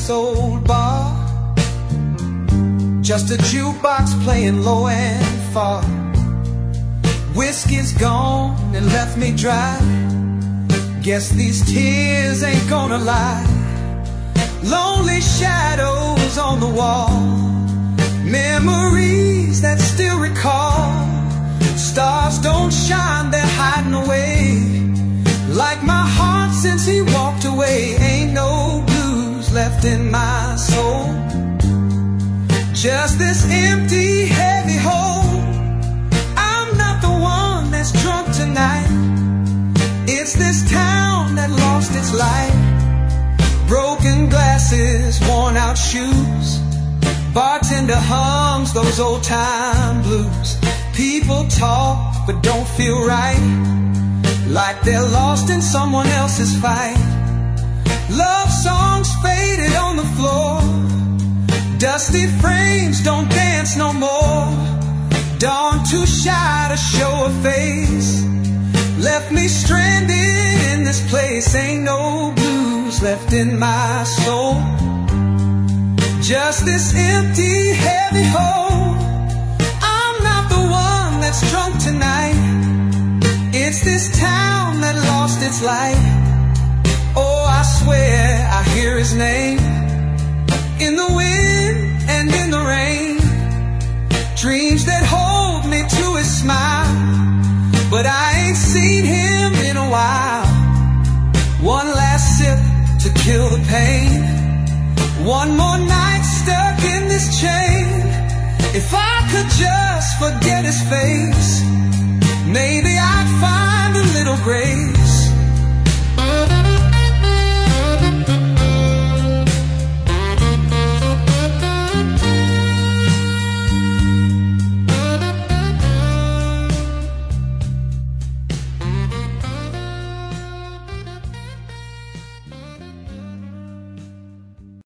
this old bar, just a jukebox playing low and far. Whiskey's gone and left me dry. Guess these tears ain't gonna lie. Lonely shadows on the wall, memories that still recall. Stars don't shine, they're hiding away. Like my heart since he walked away. Ain't no blues left in my soul, just this empty, heavy hole. I'm not the one that's drunk tonight. It's this town that lost its light. Broken glasses, worn out shoes. Bartender hums those old time blues. People talk but don't feel right, like they're lost in someone else's fight. Love songs faded on the floor. Dusty frames don't dance no more. Dawn too shy to show a face. Left me stranded in this place. Ain't no blues left in my soul, just this empty, heavy hole. I'm not the one that's drunk tonight. It's this town that lost its light. Oh, I swear I hear his name in the wind and in the rain. Dreams that hold me to his smile, but I ain't seen him in a while. One last sip to kill the pain. One more night stuck in this chain. If I could just forget his face, maybe I'd find a little grace.